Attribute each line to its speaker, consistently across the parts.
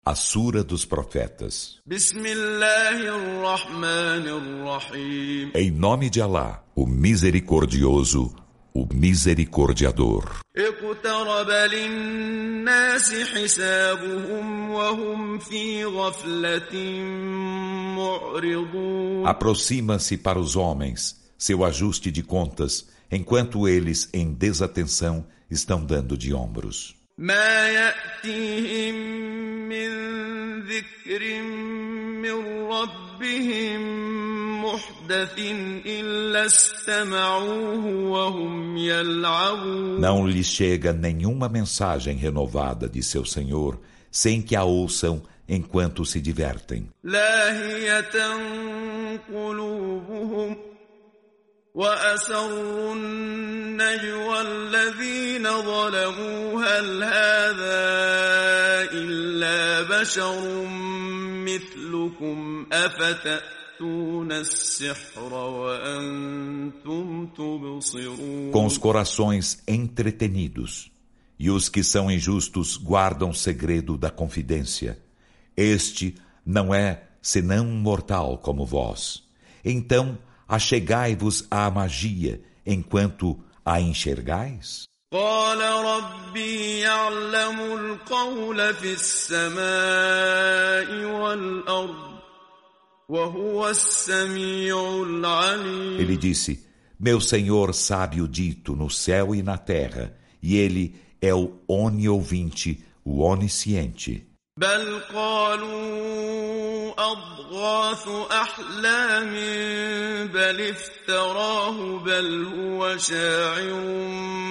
Speaker 1: A Sura dos Profetas. Em nome de Alá, o Misericordioso, o Misericordiador. Aproxima-se para os homens seu ajuste de contas, enquanto eles, em desatenção, estão dando de ombros.
Speaker 2: ما يأتيهم من ذكر من ربهم محدث إلا استمعوه وهم يلعبون.
Speaker 1: Não lhes chega nenhuma mensagem renovada de seu Senhor, sem que a ouçam enquanto se divertem.
Speaker 2: لاهية قلوبهم وأسروا النجوى الذين ظلموا هل هذا إلا بشر مثلكم أفتأتون السحر وأنتم تبصرون.
Speaker 1: Com os corações entretenidos, e os que são injustos guardam segredo da confidência. Este não é senão um mortal como vós. Então, achegai-vos à magia, enquanto a enxergais?
Speaker 2: قال ربي يعلم القول في السماء والأرض وهو السميع العليم.
Speaker 1: Ele disse, meu Senhor sabe o dito no céu e na terra, e Ele é o oniovinte, o onisciente.
Speaker 2: بل قالوا أضغاث أحلام بل افتراه بل هو شاعر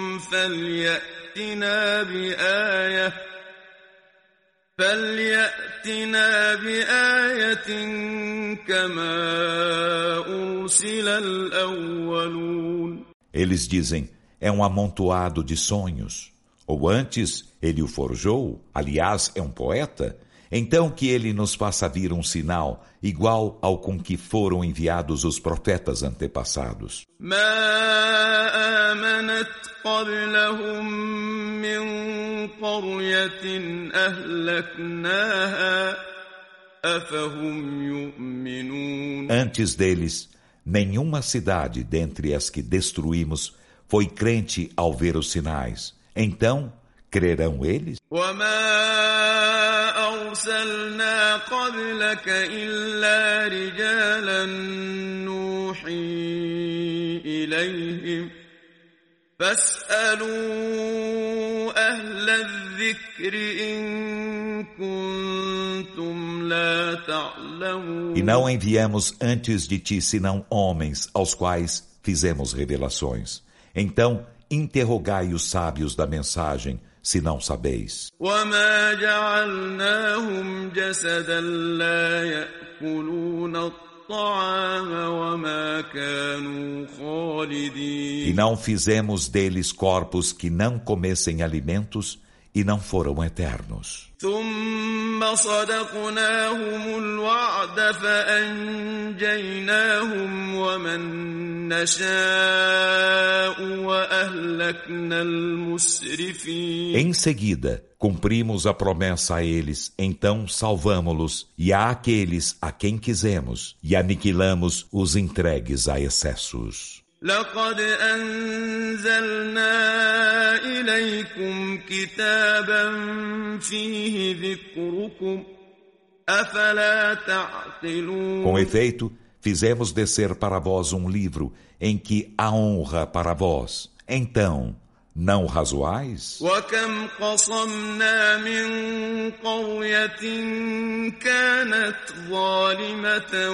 Speaker 2: فليأتنا بآية كما أرسل الأولون.
Speaker 1: Eles dizem, é um amontoado de sonhos. Ou antes, ele o forjou, aliás, é um poeta, então que ele nos faça vir um sinal igual ao com que foram enviados os profetas antepassados.
Speaker 2: ما آمنت قبلهم من قرية أهلكناها أفهم يؤمنون.
Speaker 1: Antes deles, nenhuma cidade dentre as que destruímos foi crente ao ver os sinais. Então, crerão eles?
Speaker 2: وما أرسلنا قبلك إلا رجالا نوحي إليهم فاسألوا أهل الذكر إن كنتم لا تعلمون.
Speaker 1: E não enviamos antes de ti senão homens aos quais fizemos revelações. Então, interrogai os sábios da mensagem, se não sabeis.
Speaker 2: وما جعلناهم جسدا لا يأكلون الطعام وما كانوا خالدين.
Speaker 1: E não fizemos deles corpos que não comessem alimentos e não foram eternos.
Speaker 2: ثم صدقناهم الوعد فأنجيناهم ومن نشاء وأهلكنا المسرفين.
Speaker 1: Em seguida, cumprimos a promessa a eles, então salvamo-los e a aqueles a quem quisemos e aniquilamos os entregues a excessos.
Speaker 2: لقد أنزلنا إليكم كتابا فيه ذكركم أفلا تعقلون.
Speaker 1: Com efeito, fizemos descer para vós um livro em que há honra para vós. Então, não razoais?
Speaker 2: وكم قصمنا من قرية كانت ظالمة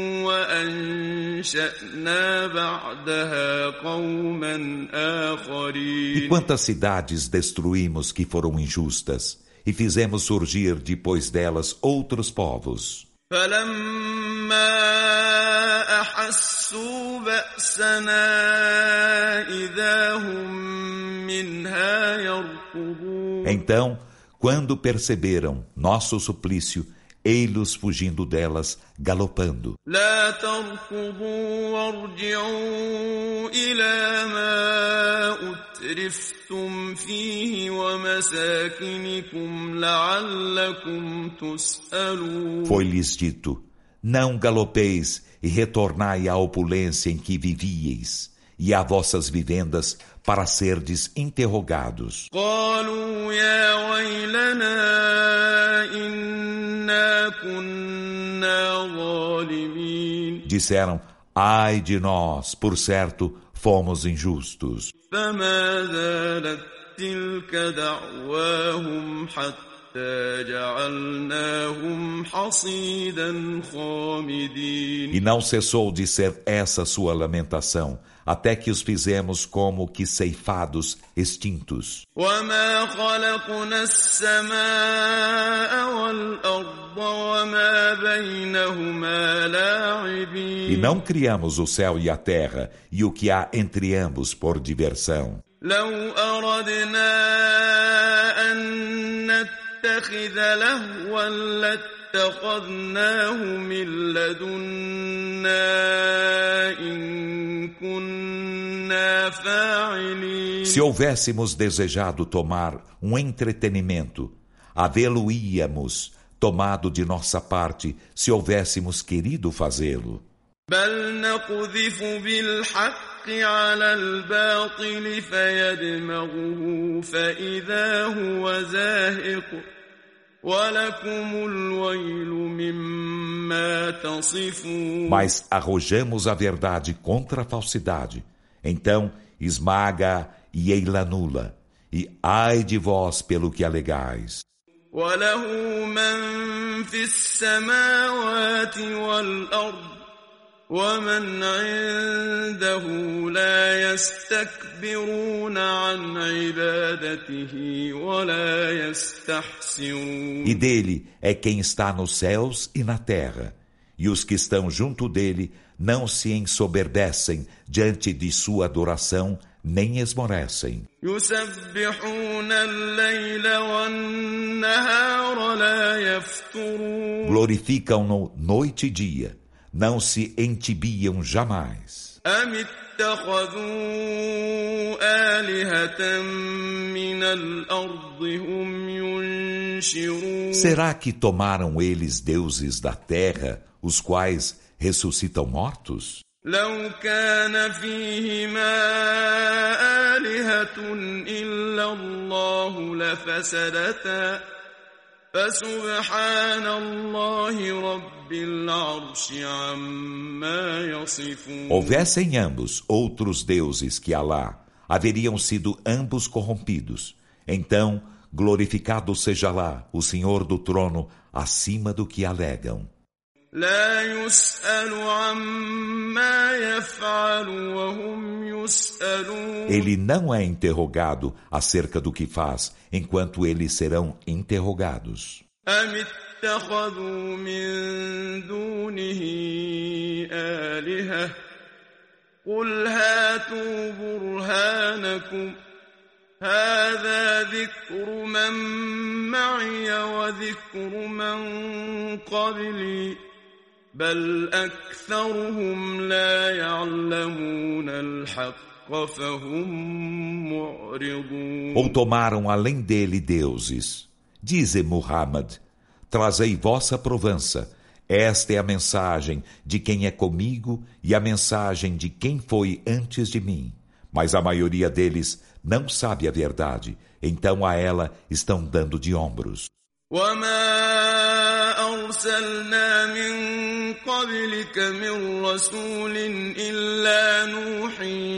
Speaker 2: وأنشأنا بعدها قوما آخرين.
Speaker 1: E quantas cidades destruímos que foram injustas, e fizemos surgir depois delas outros povos.
Speaker 2: فلما أحسوا بأسنا إذا هم منها يركضون.
Speaker 1: Então, quando perceberam nosso suplício, ei-los fugindo delas, galopando.
Speaker 2: لا تركضوا وارجعوا إلى ما أترفتم فيه ومساكنكم لعلكم تسألون.
Speaker 1: Foi-lhes dito: não galopeis e retornai à opulência em que vivieis, e a vossas vivendas, para serdes interrogados.
Speaker 2: قالوا يا ويلنا إنا كنا ظالمين.
Speaker 1: Disseram: ai de nós, por certo, fomos injustos.
Speaker 2: فما زالت تلك دعواهم حتى جعلناهم حصيدا خامدين.
Speaker 1: E não cessou de ser essa sua lamentação, até que os fizemos como que ceifados, extintos.
Speaker 2: وما خلقنا السماء والأرض وما بينهما لاعبين.
Speaker 1: E não criamos o céu e a terra, e o que há entre ambos por diversão.
Speaker 2: لو أردنا أن نتخذ لهوا لاتخذناه من لدنا إن كنا فاعلين.
Speaker 1: Se houvéssemos desejado tomar um entretenimento, havê-lo-íamos tomado de nossa parte, se houvéssemos querido fazê-lo.
Speaker 2: بل نقذف بالحق على الباطل فيدمغه فإذا هو زاهق ولكم الويل مما تصفون.
Speaker 1: Mas arrojamos a verdade contra a falsidade. Então esmaga e ei-la nula. E ai de vós pelo que alegais.
Speaker 2: وله من في السماوات والأرض ومن عنده لا يستكبرون عن عبادته ولا يستحسرون.
Speaker 1: E dele é quem está nos céus e na terra. E os que estão junto dele não se ensoberbecem diante de sua adoração, nem esmorecem.
Speaker 2: يسبحون الليل والنهار لا يفترون.
Speaker 1: Glorificam-no noite e dia. Não se entibiam jamais.
Speaker 2: أم اتخذوا آلهة من الأرض هم ينشرون.
Speaker 1: Será que tomaram eles deuses da terra, os quais ressuscitam mortos?
Speaker 2: لو كان فيهما آلهة إلا الله لفسدتا فسبحان الله رب العرش عما يصفون.
Speaker 1: Houvessem ambos outros deuses que Alá, haveriam sido ambos corrompidos. Então, glorificado seja lá o Senhor do trono, acima do que alegam.
Speaker 2: لا يسأل عما يفعل وهم يسألون.
Speaker 1: Ele não é interrogado acerca do que faz, enquanto eles serão interrogados.
Speaker 2: أم اتخذوا من دونه آلهة قل هاتوا برهانكم هذا ذكر من معي وذكر من قبلي بل أكثرهم لا يعلمون الحق فهم معرضون.
Speaker 1: Ou tomaram além dele deuses. Dize Muhammad, trazei vossa provança. Esta é a mensagem de quem é comigo e a mensagem de quem foi antes de mim. Mas a maioria deles não sabe a verdade, então a ela estão dando de ombros.
Speaker 2: وما أرسلنا من قبلك من رسول إلا نوحي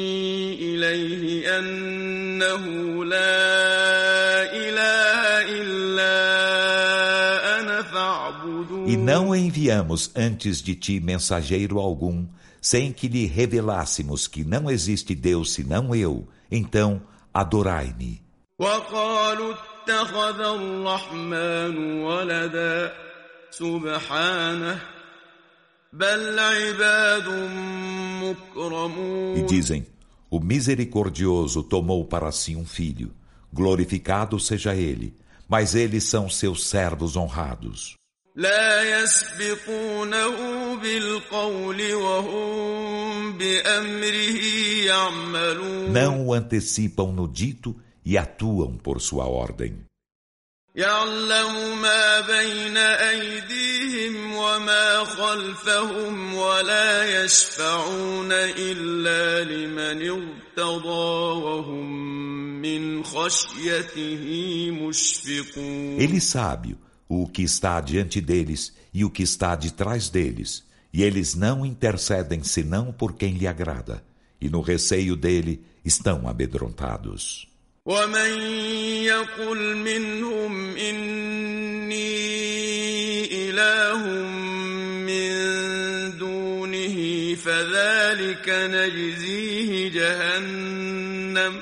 Speaker 2: إليه أنه لا إله إلا أنا فاعبدون.
Speaker 1: E não enviamos antes de ti mensageiro algum, sem que lhe revelássemos que não existe Deus senão eu, então adorai-me.
Speaker 2: وقالوا اتخذ الرحمن ولدا سبحانه بل عباد مكرمون.
Speaker 1: E dizem, o misericordioso tomou para si um filho, glorificado seja ele, mas eles são seus servos honrados.
Speaker 2: لا يسبقونه بالقول وهم بأمره يعملون.
Speaker 1: Não o antecipam no dito e atuam por sua ordem.
Speaker 2: يعلم ما بين أيديهم وما خلفهم ولا يشفعون إلا لمن ارتضى وهم من خشيته مشفقون.
Speaker 1: Ele sabe o que está diante deles e o que está de trás deles, e eles não intercedem senão por quem lhe agrada, e no receio dele estão amedrontados.
Speaker 2: ومن يقل منهم إني إله من دونه فذلك نجزيه جهنم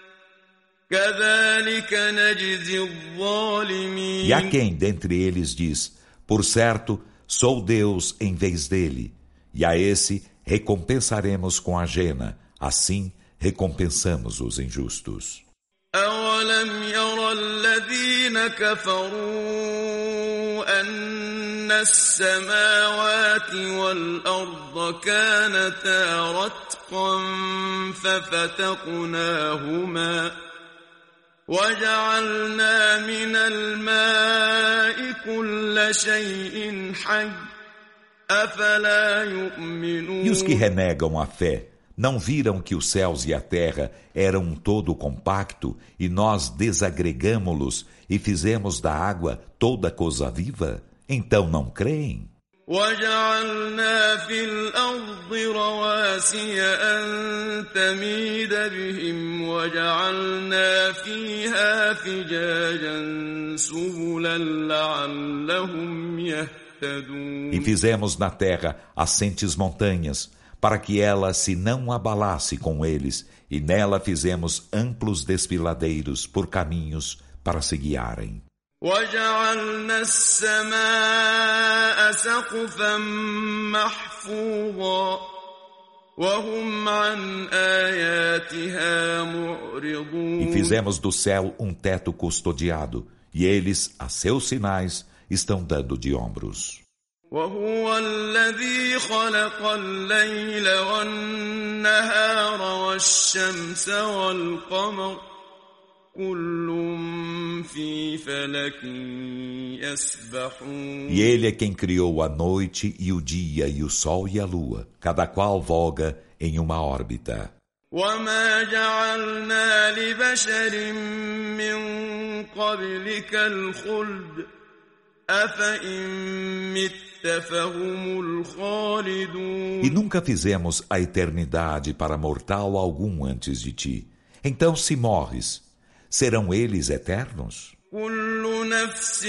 Speaker 2: كذلك نجزي الظالمين.
Speaker 1: E a quem dentre eles diz, por certo, sou Deus em vez dele, e a esse recompensaremos com a jena, assim recompensamos os injustos.
Speaker 2: أولم ير الذين كفروا أن السماوات والأرض كانتا رتقا ففتقناهما وجعلنا من الماء كل شيء حي أفلا يؤمنون.
Speaker 1: E os que renegam a fé não viram que os céus e a terra eram um todo compacto e nós desagregamo-los e fizemos da água toda coisa viva? Então não creem?
Speaker 2: وجعلنا في الأرض رواسي أن تميد بهم وجعلنا فيها فجاجا سبلا لعلهم يهتدون.
Speaker 1: E fizemos na terra assentes montanhas, para que ela se não abalasse com eles, e nela fizemos amplos desfiladeiros por caminhos para se guiarem.
Speaker 2: وجعلنا السماء سقفا محفوظا وهم عن آياتها معرضون.
Speaker 1: E fizemos do céu um teto custodiado, e eles, a seus sinais, estão dando de ombros.
Speaker 2: وهو الذي خلق الليل والنهار والشمس والقمر كل في فلك يسبحون.
Speaker 1: E ele é quem criou a noite e o dia e o sol e a lua, cada qual voga em uma órbita.
Speaker 2: وما جعلنا لبشر من قبلك الخلد أفإن مت فهم الخالدون.
Speaker 1: E nunca fizemos a eternidade para mortal algum antes de ti. Então, se morres, serão eles eternos?
Speaker 2: كل نفس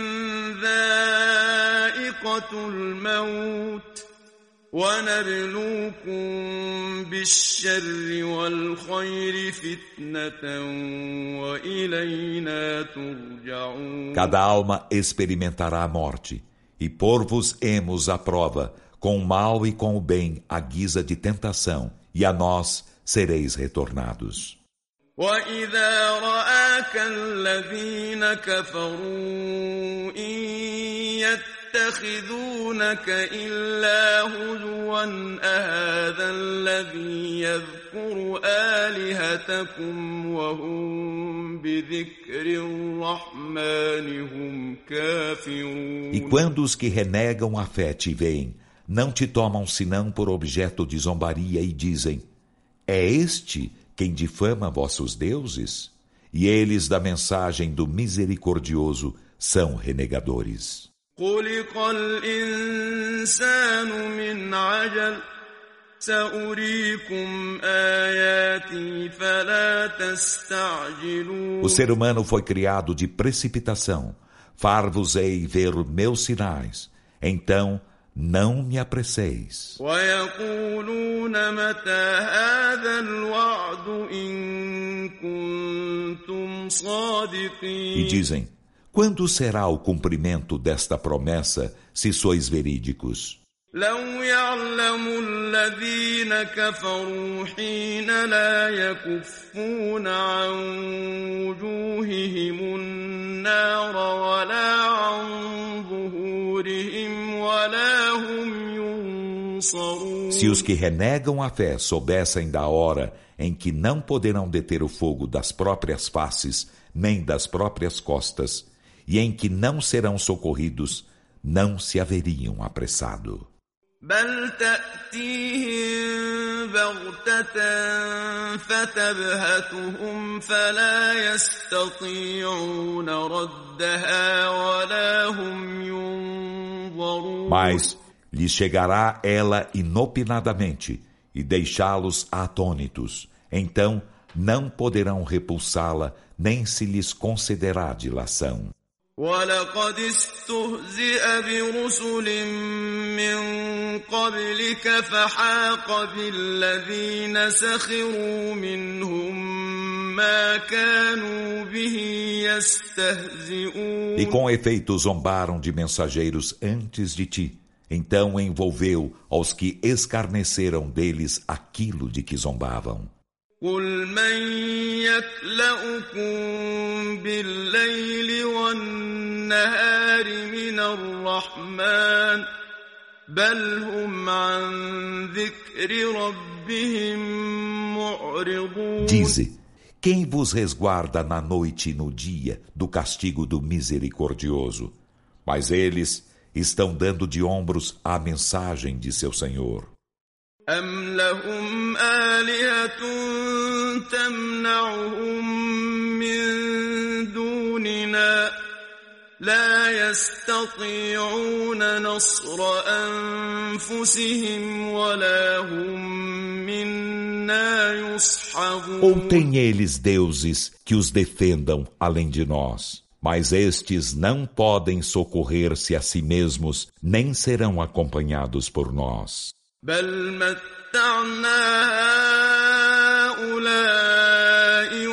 Speaker 2: ذائقة الموت ونبلوكم بالشر والخير فتنة وإلينا ترجعون.
Speaker 1: Cada alma experimentará a morte, e pôr-vos-emos à prova, com o mal e com o bem, à guisa de tentação, e a nós sereis retornados.
Speaker 2: وإذا رآك الذين كفروا إن يتخذونك إلا هزوا أهذا الذي يذكر آلهتكم وهم بذكر الرحمن هم كافرون.
Speaker 1: E quando os que renegam a fé te veem, não te tomam senão por objeto de zombaria e dizem: é este quem difama vossos deuses? E eles da mensagem do misericordioso são renegadores.
Speaker 2: خلق الإنسان من عجل سأريكم آياتي فلا تستعجلون.
Speaker 1: O ser humano foi criado de precipitação. Far-vos-ei ver meus sinais. Então não me apresseis.
Speaker 2: ويقولون متى هذا الوعد إن كنتم صادقين.
Speaker 1: E dizem: quando será o cumprimento desta promessa, se sois verídicos?
Speaker 2: لو يعلم الذين كفروا حين لا يكفون عن وجوههم النار ولا عن ظهورهم صدورهم ولا هم ينصرون.
Speaker 1: Se os que renegam a fé soubessem da hora em que não poderão deter o fogo das próprias faces, nem das próprias costas, e em que não serão socorridos, não se haveriam apressado.
Speaker 2: بل تأتيهم بغتة فتبهتهم فلا يستطيعون ردها ولا هم ينظرون.
Speaker 1: Mas lhes chegará ela inopinadamente e deixá-los atônitos. Então não poderão repulsá-la, nem se lhes concederá dilação.
Speaker 2: وَلَقَدِ اسْتُهْزِئَ بِرُسُلٍ مِّن قَبْلِكَ فَحَاقَ بِالَّذِينَ سَخِرُوا مِنْهُم مَّا كَانُوا بِهِ يَسْتَهْزِئُونَ.
Speaker 1: E com efeito zombaram de mensageiros antes de ti. Então envolveu aos que escarneceram deles aquilo de que zombavam.
Speaker 2: قُلْ مَن يَكْلَؤُكُم بِاللَّيْلِ وَالنَّهَارِ مِنَ الرَّحْمَٰنِ بَلْ هُمْ عَن ذِكْرِ رَبِّهِم مُّعْرِضُونَ.
Speaker 1: Dize, quem vos resguarda na noite e no dia do castigo do misericordioso? Mas eles estão dando de ombros à mensagem de seu Senhor.
Speaker 2: أَمْ لَهُمْ آلِهَةٌ تَمْنَعُهُم مِّن دُونِنَا لَا يَسْتَطِيعُونَ نَصْرَ أَنفُسِهِمْ وَلَا هُم مِّنَّا يُصْحَبُونَ.
Speaker 1: Ou têm eles deuses que os defendam além de nós? Mas estes não podem socorrer-se a si mesmos, nem serão acompanhados por nós.
Speaker 2: بل متعنا هؤلاء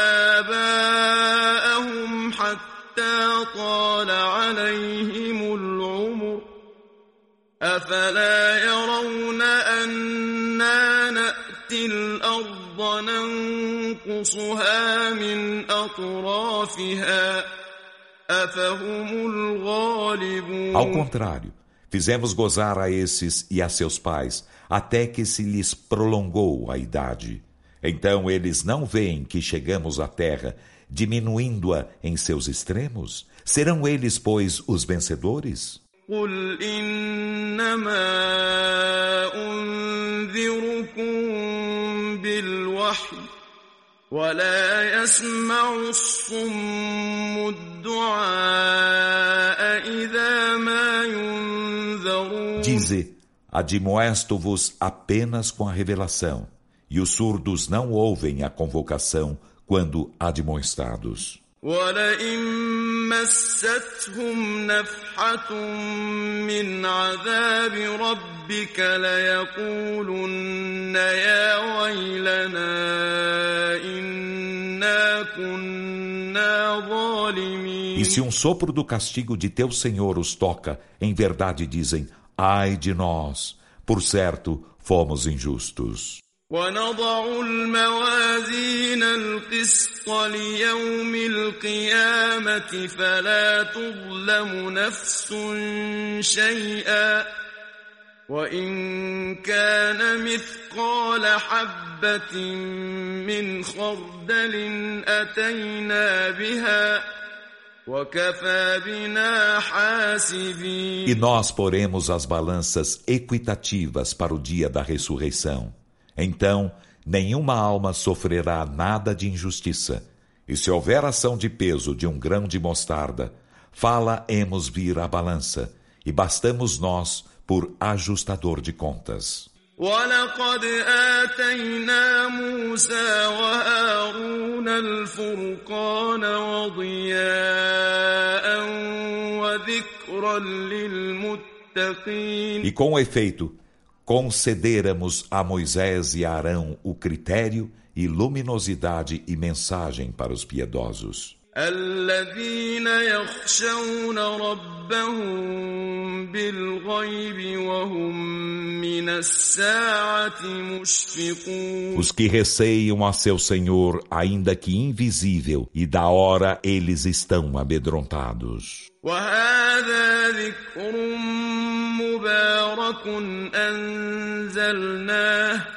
Speaker 2: وآباءهم حتى طال عليهم العمر أفلا يرون أنا نأتي الأرض ننقصها من أطرافها أفهم الغالبون.
Speaker 1: Ao contrário, fizemos gozar a esses e a seus pais, até que se lhes prolongou a idade. Então eles não veem que chegamos à terra, diminuindo-a em seus extremos? Serão eles, pois, os vencedores?
Speaker 2: قُلْ إِنَّمَا أُنذِرُكُم بِالْوَحْيِ وَلَا يَسْمَعُ الصُّمُّ الدُّعَاءَ إِذَا مَا يُنذَرُونَ.
Speaker 1: Dize, admoesto-vos apenas com a revelação, e os surdos não ouvem a convocação quando admoestados.
Speaker 2: وَلَئِن مَّسَّتْهُمْ نَفْحَةٌ مِّنْ عَذَابِ رَبِّكَ لَيَقُولُنَّ يَا وَيْلَنَا إِنَّا كُنَّا ظَالِمِينَ.
Speaker 1: E se um sopro do castigo de teu Senhor os toca, em verdade dizem, ai de nós, por certo, fomos injustos.
Speaker 2: وَنَضَعُ الْمَوَازِينَ الْقِسْطَ لِيَوْمِ الْقِيَامَةِ فَلَا تُظْلَمُ نَفْسٌ شَيْئًا وَإِنْ كَانَ مِثْقَالَ حَبَّةٍ مِّنْ خَرْدَلٍ أَتَيْنَا بِهَا وَكَفَى بِنَا حَاسِبِينَ.
Speaker 1: E nós poremos as balanças equitativas para o dia da ressurreição. Então, nenhuma alma sofrerá nada de injustiça. E se houver ação de peso de um grão de mostarda, fala-emos vir a balança, e bastamos nós por ajustador de contas.
Speaker 2: وَلَقَدْ آتَيْنَا مُوسَى وَهَارُونَ الْفُرْقَانَ وَضِيَاءً وَذِكْرًا لِلْمُتَّقِينَ.
Speaker 1: E com efeito, concederamos a Moisés e a Arão o critério e luminosidade e mensagem para os piedosos.
Speaker 2: الذين يخشون ربهم بالغيب وهم من الساعة مشفقون.
Speaker 1: Os que receiam a seu Senhor, ainda que invisível, e da hora eles estão amedrontados.
Speaker 2: وهذا ذكر مبارك أنزلناه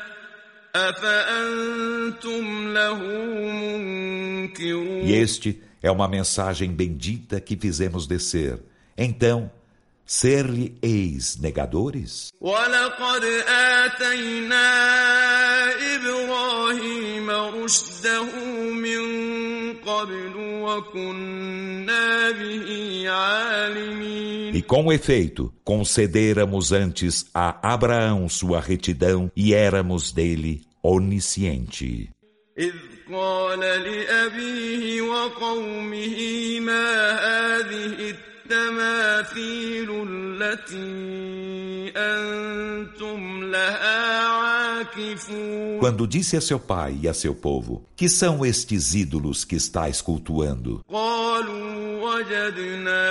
Speaker 2: أفأنتم له منكرون.
Speaker 1: E este é uma mensagem bendita que fizemos descer. Então, ser-lhe-eis negadores?
Speaker 2: وَلَقَدْ آتَيْنَا إِبْرَاهِيمَ رُشْدَهُ مِنْ قَبْلُ وَكُنَّا بِهِ عَالِمِينَ.
Speaker 1: E com efeito, concederamos antes a Abraão sua retidão e éramos dele onisciente.
Speaker 2: إِذْ قَالَ لِأَبِيهِ وَقَوْمِهِ مَا هَذِهِ التماثيل التي أنتم لها عاكفون.
Speaker 1: Quando disse a seu pai e a seu povo, que são estes ídolos que estáis cultuando?
Speaker 2: قالوا وجدنا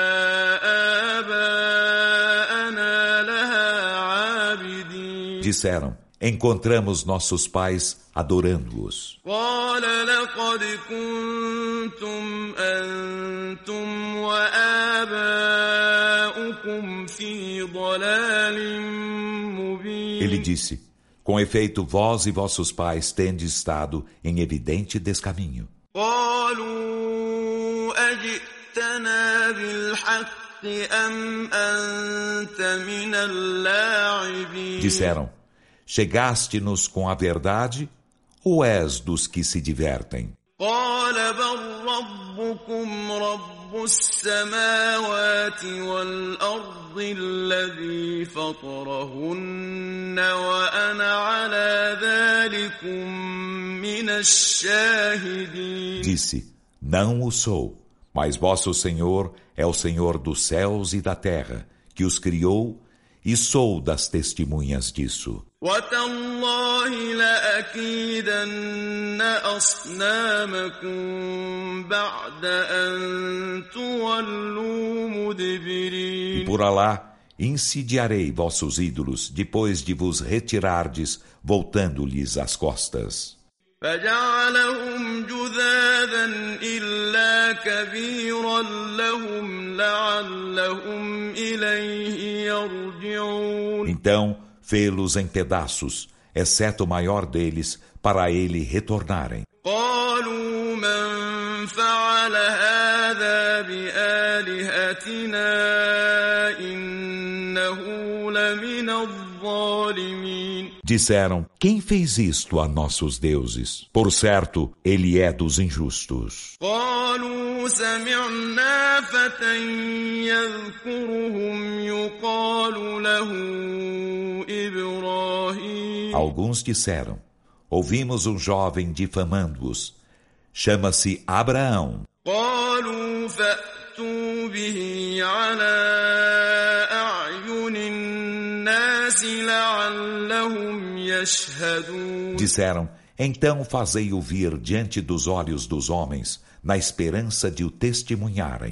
Speaker 2: آباءنا لها عابدين.
Speaker 1: Disseram, encontramos nossos pais adorando-os.
Speaker 2: قال لقد كنتم أنتم وآباؤكم في ضلال مبين.
Speaker 1: Ele disse, com efeito, vós e vossos pais tendes estado em evidente descaminho.
Speaker 2: قالوا أجئتنا بالحق أم أنت من اللاعبين.
Speaker 1: Disseram, chegaste-nos com a verdade ou és dos que se divertem?
Speaker 2: قال بل ربكم رب السماوات والأرض الذي فطرهن وأنا على ذلكم من الشاهدين.
Speaker 1: Disse, não o sou, mas vosso Senhor é o Senhor dos céus e da terra, que os criou, e sou das testemunhas disso.
Speaker 2: وَتَاللَّهِ لَأَكِيدَنَّ أَصْنَامَكُمْ بَعْدَ أَن تُوَلُّوا مُدْبِرِينَ.
Speaker 1: E por Alá, insidiarei vossos ídolos, depois de vos retirardes, voltando-lhes as costas.
Speaker 2: فَجَعَلَهُمْ جُذَاذًا إِلَّا كَبِيرًا لَهُمْ لَعَلَّهُمْ إِلَيْهِ يَرْجِعُونَ.
Speaker 1: Então, fê-los em pedaços, exceto o maior deles, para ele retornarem.
Speaker 2: قالوا من فعل هذا بآلهتنا إنه لمن الظالمين.
Speaker 1: Disseram, quem fez isto a nossos deuses? Por certo, ele é dos injustos.
Speaker 2: قالوا سمعنا فتى يذكرهم يقال له إبراهيم.
Speaker 1: Alguns disseram, ouvimos um jovem difamando-os. Chama-se Abraão.
Speaker 2: قالوا فأتوا به على أعين الناس لعلهم يشهدون.
Speaker 1: Disseram, então fazei-o vir diante dos olhos dos homens, na esperança de o testemunharem.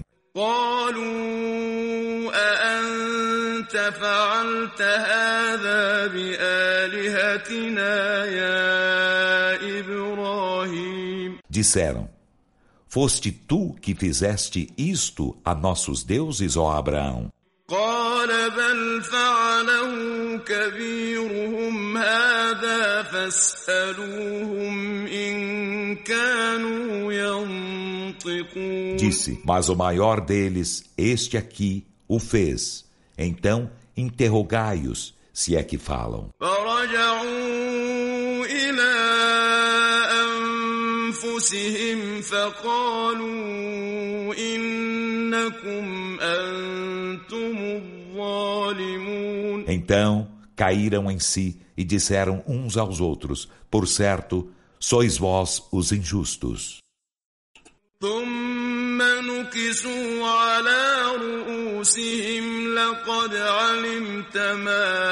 Speaker 2: قالوا أأنت فعلت هذا بآلهتنا يا إبراهيم.
Speaker 1: Disseram, foste tu que fizeste isto a nossos deuses, ó Abraão?
Speaker 2: قال بل فعله كبيرهم هذا فاسألوهم إن كانوا ينطقون.
Speaker 1: Disse, mas o maior deles, este aqui, o fez. Então, interrogai-os, se é que falam.
Speaker 2: فرجعوا إلى أنفسهم فقالوا إنكم أنتم الظالمون.
Speaker 1: Então, caíram em si e disseram uns aos outros, por certo, sois vós os injustos.
Speaker 2: ثم نكسوا على رؤوسهم لقد علمت ما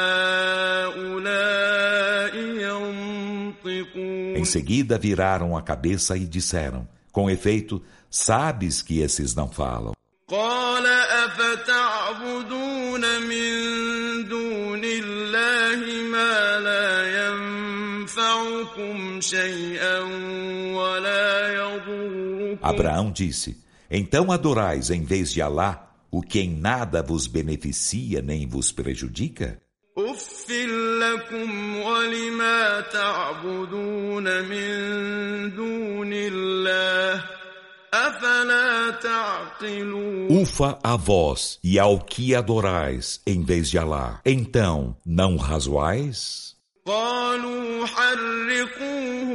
Speaker 2: هؤلاء ينطقون.
Speaker 1: Em seguida viraram a cabeça e disseram, com efeito, sabes que esses não falam.
Speaker 2: قال أفتعبدون من دون الله ما لا ينفعكم شيئا ولا يضركم.
Speaker 1: Abraão disse, então adorais em vez de Alá o que em nada vos beneficia nem vos prejudica?
Speaker 2: أف لكم ولما تعبدون من دون الله أفلا تعقلون.
Speaker 1: Ufa a vós e ao que adorais em vez de Alá. Então, não razoais?
Speaker 2: قالوا حرقوه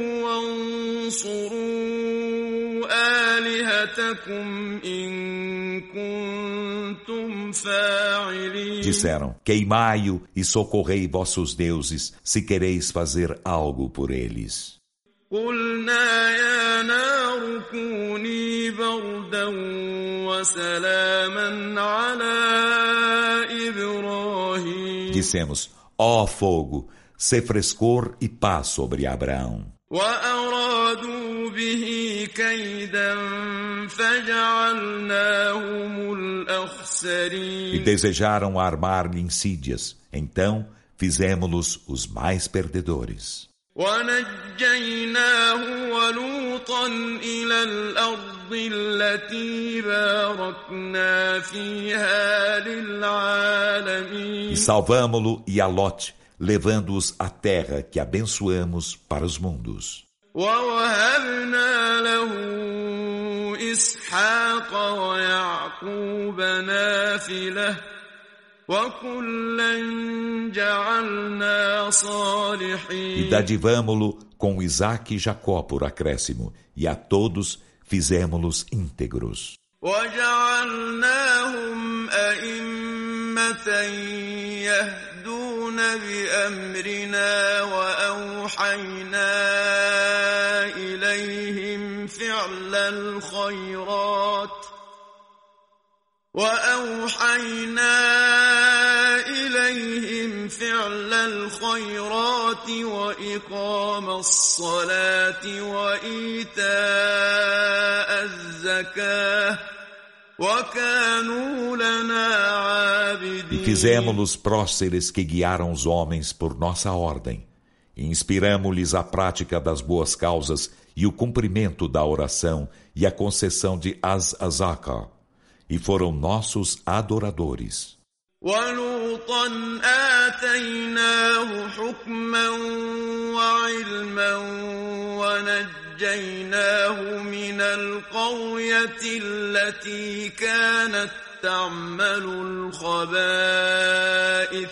Speaker 2: وانصروا آلهتكم إن كنتم فاعلين.
Speaker 1: Disseram, queimai-o e socorrei vossos deuses, se quereis fazer algo por eles.
Speaker 2: قلنا يا نار كوني بردا وسلاما على إبراهيم.
Speaker 1: Dissemos, ó fogo, sê frescor e paz sobre Abraão.
Speaker 2: وأرادوا به كيدا فجعلناهم الأخسرين.
Speaker 1: E desejaram armar-lhe insídias, então fizemos-los os mais perdedores.
Speaker 2: ونجيناه ولوطا إلى الأرض التي باركنا فيها للعالمين.
Speaker 1: E salvamo-lo e a Lot, levando-os à terra que abençoamos para os mundos.
Speaker 2: ووهبنا له إسحاق ويعقوب نافلة وكلا جعلنا صالحين.
Speaker 1: E dadivamo-lo com Isaque e Jacó por acréscimo, e a todos fizemo-los íntegros.
Speaker 2: وجعلناهم أئمة يهدون بأمرنا وأوحينا إليهم فعل الخيرات وإقام الصلاة وإيتاء الزكاة وكانوا لنا عابدين.
Speaker 1: E fizemo-los próceres que guiaram os homens por nossa ordem. E inspiramo-lhes a prática das boas causas e o cumprimento da oração e a concessão de az-azaka. E foram nossos adoradores.
Speaker 2: وَلُوطًا آتَيْنَاهُ حُكْمًا وَعِلْمًا وَنَجَّيْنَاهُ مِنَ الْقَرْيَةِ الَّتِي كَانَتْ تَعْمَلُ الْخَبَائِثَ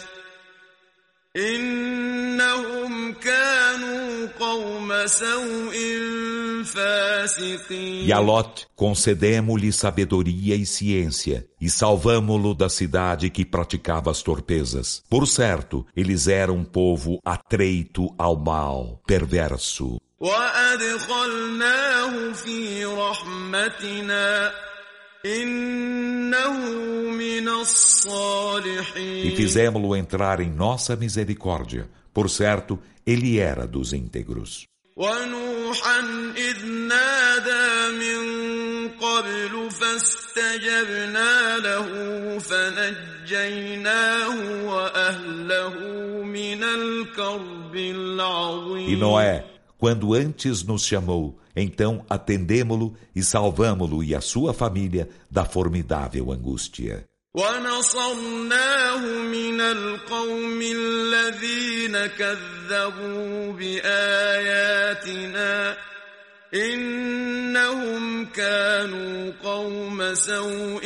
Speaker 2: إِنَّهُمْ كَانُوا قَوْمَ سَوْءٍ فَاسِقِينَ.
Speaker 1: E a Lot concedemo-lhe sabedoria e ciência, e salvamo-lo da cidade que praticava as torpezas. Por certo, eles eram um povo atreito ao mal, perverso.
Speaker 2: وَأَدْخَلْنَاهُ فِي رَحْمَتِنَا إِنَّهُ مِنَ الصَّالِحِينَ.
Speaker 1: E fizemo-lo entrar em nossa misericórdia. Por certo, ele era dos íntegros.
Speaker 2: وَنُوحًا إِذْ نَادَى مِن قَبْلُ فَاسْتَجَبْنَا لَهُ فَنَجَّيْنَاهُ وَأَهْلَهُ مِنَ الْكَرْبِ الْعَظِيمِ.
Speaker 1: E Noé, quando antes nos chamou, então atendemo-lo e salvamo-lo e a sua família da formidável angústia.
Speaker 2: وَنَصَرْنَاهُ مِنَ الْقَوْمِ الَّذِينَ كَذَّبُوا بِآيَاتِنَا إِنَّهُمْ كَانُوا قَوْمَ سَوْءٍ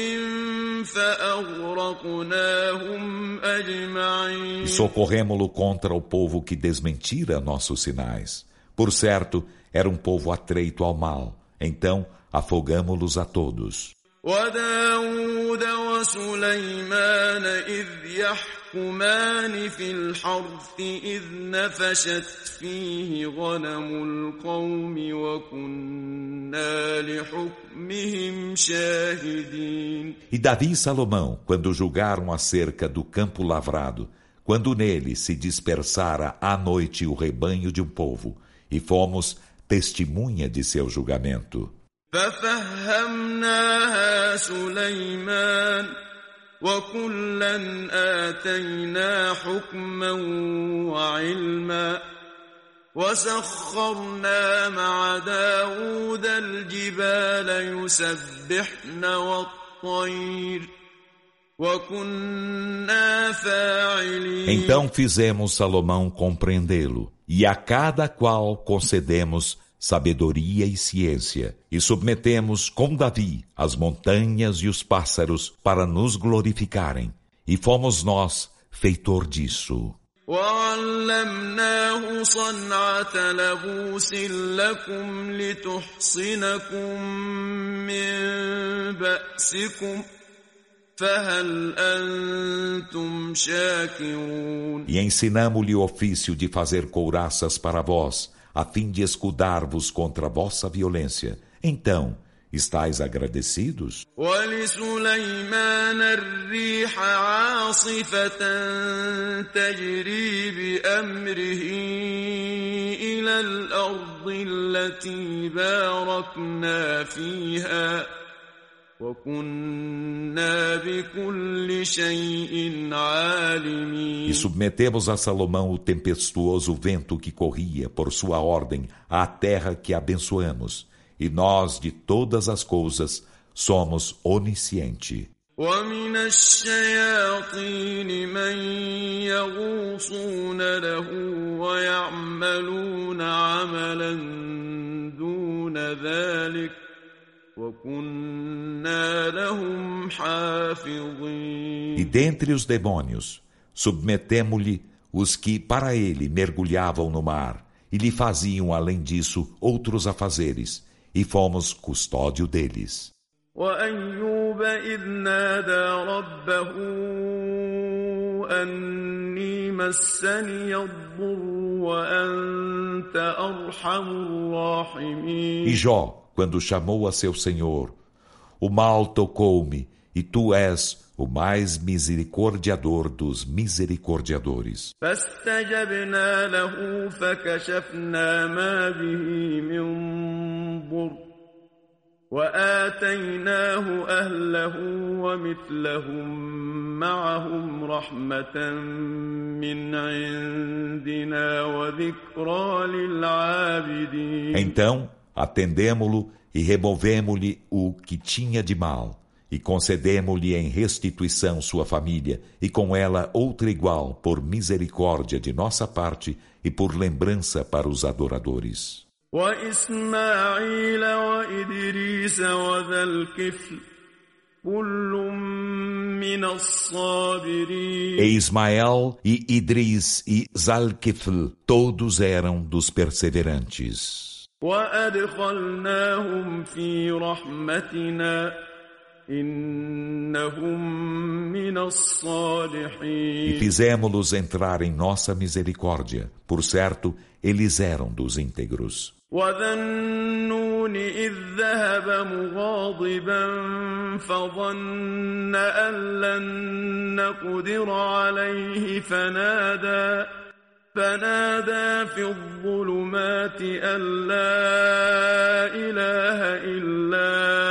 Speaker 2: فَأَغْرَقْنَاهُمْ أَجْمَعِينَ.
Speaker 1: E socorremo-lo contra o povo que desmentira nossos sinais. Por certo, era um povo atreito ao mal. Então, afogamo-los a todos.
Speaker 2: وَدَاوُودَ وَسُلَيْمَانَ إِذْ يَحْكُمَانِ فِي الْحَرْثِ إِذْ نَفَشَتْ فِيهِ غَنَمُ الْقَوْمِ وَكُنَّا لِحُكْمِهِمْ شَاهِدِينَ.
Speaker 1: E Davi e Salomão, quando julgaram acerca do campo lavrado, quando nele se dispersara à noite o rebanho de um povo, e fomos testemunha de seu julgamento.
Speaker 2: فَفَهَّمْنَاهَا سُلَيْمَانَ وَكُلًّا آتَيْنَا حُكْمًا وَعِلْمًا وَسَخَّرْنَا مَعَ دَاوُودَ الْجِبَالَ يُسَبِّحْنَ وَالطَّيْرَ وكنا فاعلين.
Speaker 1: Então fizemos Salomão compreendê-lo, e a cada qual concedemos sabedoria e ciência, e submetemos com Davi as montanhas e os pássaros para nos glorificarem, e fomos nós feitor disso.
Speaker 2: وعلمناه صنعة لبوس لكم لتحصنكم من بأسكم فهل أنتم شاكرون.
Speaker 1: E ensinamo-lhe o ofício de fazer couraças para vós, a fim de escudar-vos contra a vossa violência. Então, estais agradecidos?
Speaker 2: ولسليمان الريح عاصفة تجري بأمره إلى الأرض التي باركنا فيها وكنا بكل شيء عالمين.
Speaker 1: E submetemos a Salomão o tempestuoso vento que corria, por sua ordem, à terra que abençoamos. E nós, de todas as coisas, somos onisciente.
Speaker 2: ومن الشياطين من يغوصون له ويعملون عملا دون ذلك وكنا لهم حافظين.
Speaker 1: E dentre os demônios, submetemo-lhe os que para ele mergulhavam no mar, e lhe faziam, além disso, outros afazeres, e fomos custódio deles.
Speaker 2: وأيوب إذ نادى ربه أني مسني الضر وأنت أرحم الراحمين.
Speaker 1: E Jó, quando chamou a seu Senhor, o mal tocou-me, e tu és o mais misericordiador dos misericordiadores.
Speaker 2: فاستجبنا له فكشفنا ما به من ضر وآتيناه أهله ومثلهم معهم رحمة من عندنا وذكرى للعابدين.
Speaker 1: Então, atendemo-lo e removemo-lhe o que tinha de mal, e concedemo-lhe em restituição sua família, e com ela outra igual, por misericórdia de nossa parte e por lembrança para os adoradores.
Speaker 2: وإسماعيل وإدريس وذا الكفل كل من الصابرين.
Speaker 1: E Ismael e Idris e Zalkifl, todos eram dos perseverantes.
Speaker 2: وأدخلناهم في رحمتنا إنهم من الصالحين.
Speaker 1: E fizemos-los entrar em nossa misericórdia. Por certo, eles eram dos íntegros.
Speaker 2: وذا النون إذ ذهب مغاضبا فظن أن لن نقدر عليه فنادى في الظلمات أن لا إله إلا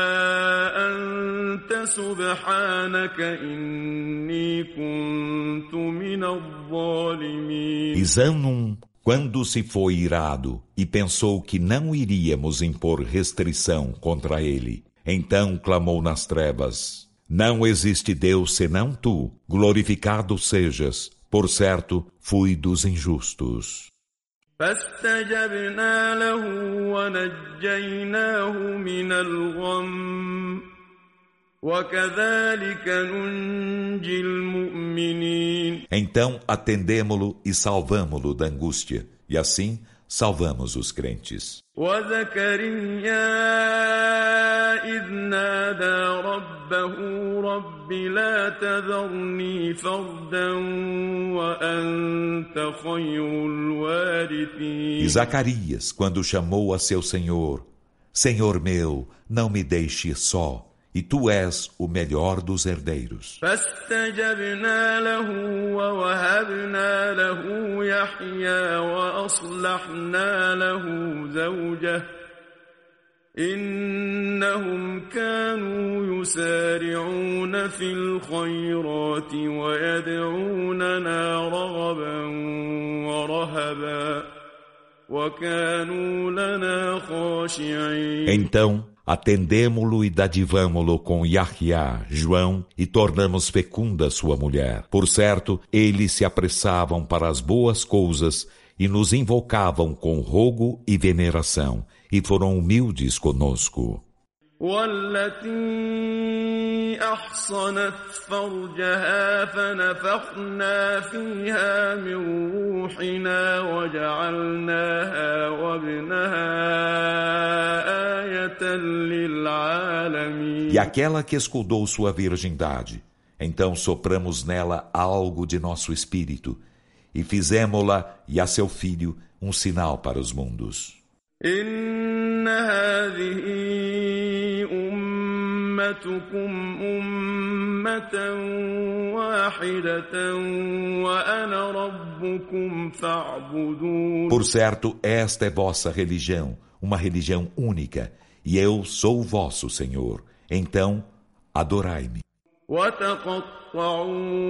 Speaker 2: أنت سبحانك إني كنت من الظالمين.
Speaker 1: E Zanum, quando se foi irado e pensou que não iríamos impor restrição contra ele, então clamou nas trevas: Não existe Deus senão tu, glorificado sejas. Por certo, fui dos injustos.
Speaker 2: فاستجبنا له ونجيناه من الغم وكذلك ننجي المؤمنين.
Speaker 1: Então atendemo-lo e salvamo-lo da angústia, e assim salvamos os crentes.
Speaker 2: وزكريا إذ نادى ربه رب لا تذرني فردا وأنت خير الوارثين.
Speaker 1: E Zacarias, quando chamou a seu Senhor: Senhor meu, não me deixe só, e tu és o melhor dos herdeiros.
Speaker 2: فاستجبنا له ووهبنا له يحيى وأصلحنا له زوجه إنهم كانوا يسارعون في الخيرات ويدعوننا رغبا ورهبا وكانوا لنا خاشعين.
Speaker 1: Então atendemo-lo e dadivamo-lo com Yahya, João, e tornamos fecunda sua mulher. Por certo, eles se apressavam para as boas coisas e nos invocavam com rogo e veneração, e foram humildes conosco.
Speaker 2: والتي أحصنت فرجها فنفخنا فيها من روحنا وجعلناها وابنها آية للعالمين.
Speaker 1: E aquela que escudou sua virgindade, então sopramos nela algo de nosso espírito, e fizemo-la e a seu filho um sinal para os mundos.
Speaker 2: إن هذه أمتكم أمة واحدة وأنا ربكم فاعبدون.
Speaker 1: Por certo, esta é vossa religião, uma religião única, e eu sou o vosso Senhor. Então, adorai-me.
Speaker 2: وتقطعوا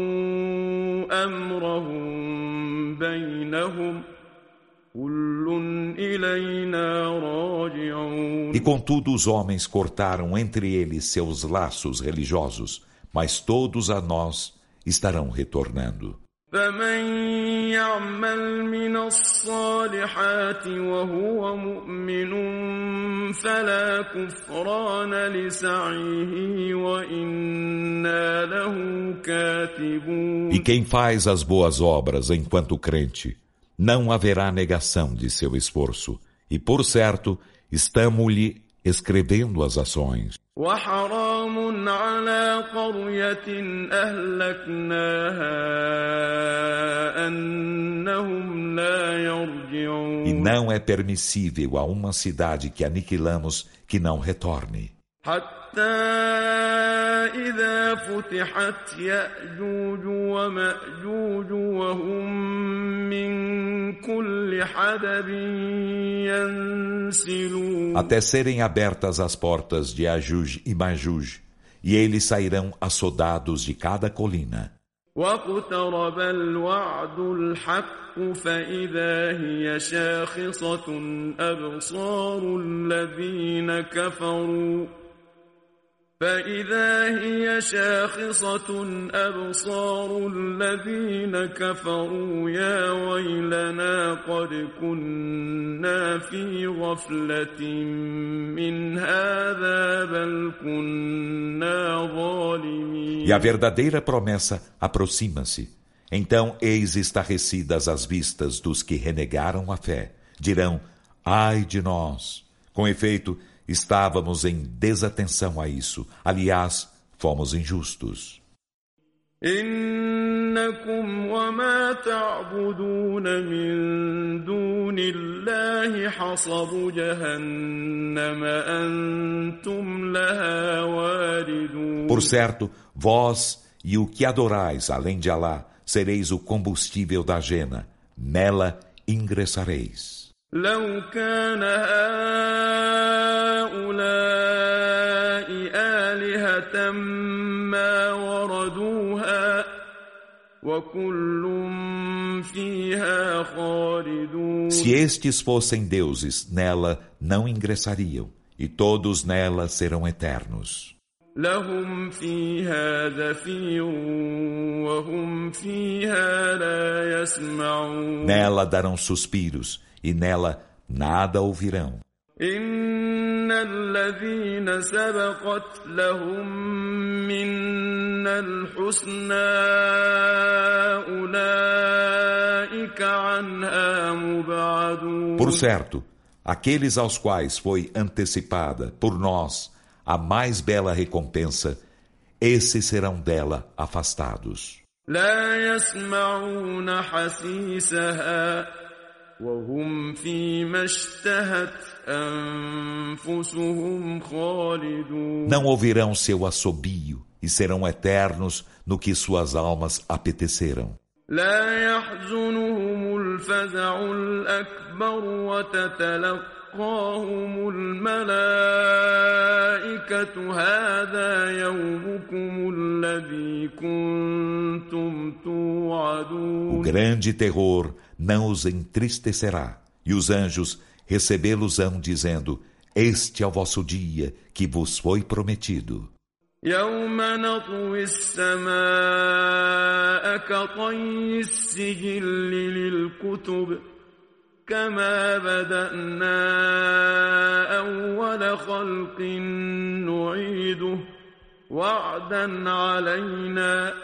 Speaker 2: أمرهم بينهم كل إلينا راجعون.
Speaker 1: E contudo os homens cortaram entre eles seus laços religiosos, mas todos a nós estarão retornando.
Speaker 2: فمن يعمل من الصالحات وهو مؤمن فلا كفران لسعيه وإنا له كاتبون.
Speaker 1: E quem faz as boas obras enquanto crente, não haverá negação de seu esforço, e por certo, estamos-lhe escrevendo as ações.
Speaker 2: وحرام على قرية أهلكناها أنهم لا يرجعون.
Speaker 1: E não é permissível a uma cidade que aniquilamos que não retorne.
Speaker 2: حتى إذا فتحت يأجوج ومأجوج وهم من كل حدب ينسلون.
Speaker 1: Até serem abertas as portas de Ajuj e Majuj, e eles sairão assodados de cada colina.
Speaker 2: واقترب الوعد الحق فإذا هي شاخصة أبصار الذين كفروا يا ويلنا قد كنا في غفلة من هذا بل كنا ظالمين.
Speaker 1: E a verdadeira promessa aproxima-se. Então eis estarrecidas as vistas dos que renegaram a fé. Dirão, ai de nós! Com efeito, estávamos em desatenção a isso. Aliás, fomos injustos.
Speaker 2: إنكم وما تعبدون من دون الله حصب جهنم أنتم لها واردون.
Speaker 1: Por certo, vós e o que adorais além de Alá, sereis o combustível da jena. Nela ingressareis.
Speaker 2: لو كان هؤلاء آلهة ما وردوها وكل فيها خالدون.
Speaker 1: Se estes fossem deuses, nela não ingressariam, e todos nela serão eternos.
Speaker 2: لهم فيها زفير وهم فيها لا يسمعون.
Speaker 1: Nela darão suspiros, e nela nada ouvirão.
Speaker 2: إن الذين سبقت لهم منا الحسنى أولئك عنها مبعدون.
Speaker 1: Por certo, aqueles aos quais foi antecipada por nós a mais bela recompensa, esses serão dela afastados.
Speaker 2: لا يسمعون حسيسها وهم فيما اشتهت أنفسهم خالدون.
Speaker 1: Não ouvirão seu assobio e serão eternos no que suas almas apeteceram.
Speaker 2: لا يحزنهم الفزع الأكبر وتتلقاهم الملائكة هذا يومكم الذي كنتم توعدون.
Speaker 1: O grande terror não os entristecerá, e os anjos recebê-los-ão dizendo, Este é o vosso dia que vos foi prometido.
Speaker 2: يوم نطوي السماء كطي السجل للكتب كما بدأنا أول خلق نعيده وعدا علينا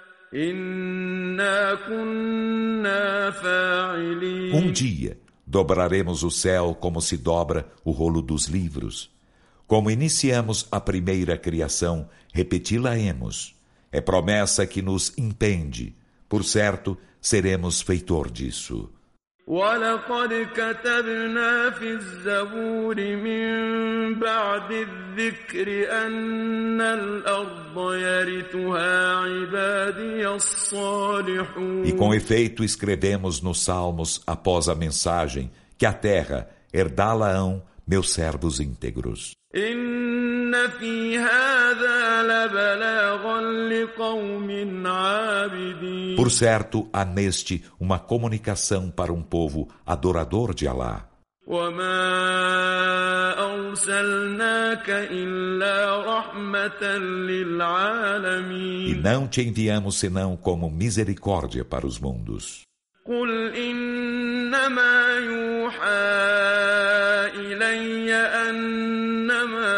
Speaker 2: إنا كنا فاعلين.
Speaker 1: Dia dobraremos o céu como se dobra o rolo dos livros. Como iniciamos a primeira criação, repeti-la-emos. É promessa que nos impende. Por certo, seremos feitor disso.
Speaker 2: وَلَقَدْ كَتَبْنَا فِي الزَّبُورِ مِن بَعْدِ الذِّكْرِ أَنَّ الْأَرْضَ يَرِثُهَا عِبَادِيَ الصَّالِحُونَ.
Speaker 1: E com efeito escrevemos nos Salmos, após a mensagem, que a terra herdá-la-ão meus servos íntegros.
Speaker 2: إِنَّ فِي هَذَا لَبَلَاغًا لِقَوْمٍ عَابِدِينَ.
Speaker 1: Por certo, há neste uma comunicação para um povo adorador de Alá.
Speaker 2: وَمَا أَرْسَلْنَاكَ إِلَّا رَحْمَةً لِلْعَالَمِينَ.
Speaker 1: E não te enviamos senão como misericórdia para os mundos.
Speaker 2: قُلْ إِنَّمَا يُوحَى إِلَيَّ أَنَّمَا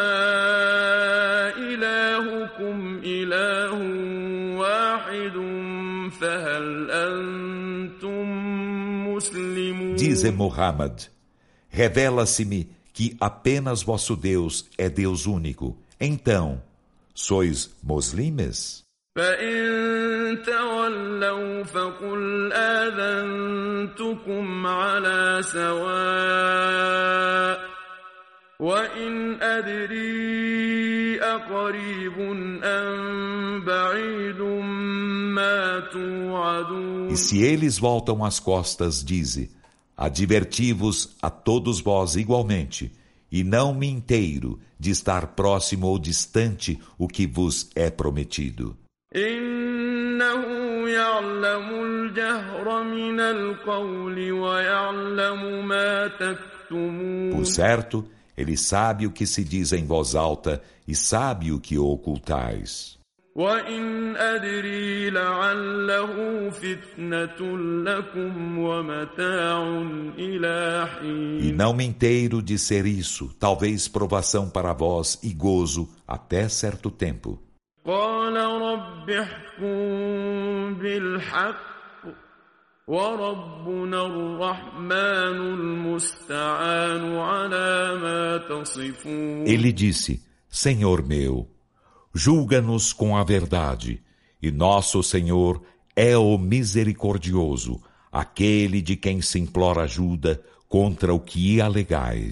Speaker 2: إِلَٰهُكُمْ إِلَٰهٌ وَاحِدٌ فَهَلْ أَنْتُمْ مُسْلِمُونَ.
Speaker 1: Dize Muhammad, revela-se-me que apenas vosso Deus é Deus único. Então, sois muslimes?
Speaker 2: فَإِن تَوَلَّوْا فَقُلْ آذَنْتُكُمْ عَلَىٰ سَوَاءٍ وَإِنْ أَدْرِي أَقَرِيبٌ أَمْ بَعِيدٌ مَا تُوعَدُونَ.
Speaker 1: E se eles voltam as costas, dize, adverti-vos a todos vós igualmente, e não me inteiro de estar próximo ou distante o que vos é prometido.
Speaker 2: إِنَّهُ يَعْلَمُ الْجَهْرَ مِنَ الْقَوْلِ وَيَعْلَمُ مَا تَكْتُمُونَ.
Speaker 1: Por certo, ele sabe o que se diz em voz alta e sabe o que ocultais.
Speaker 2: وَإِنْ أَدْرِي لَعَلَّهُ فِتْنَةٌ لَكُمْ وَمَتَاعٌ إِلَىٰ حِينٍ.
Speaker 1: E não me inteiro de ser isso, talvez provação para vós e gozo até certo tempo.
Speaker 2: قال رب احكم بالحق وربنا الرحمن المستعان على ما تصفون.
Speaker 1: Ele disse, Senhor meu, julga-nos com a verdade, e nosso Senhor é o misericordioso, aquele de quem se implora ajuda contra o que alegais.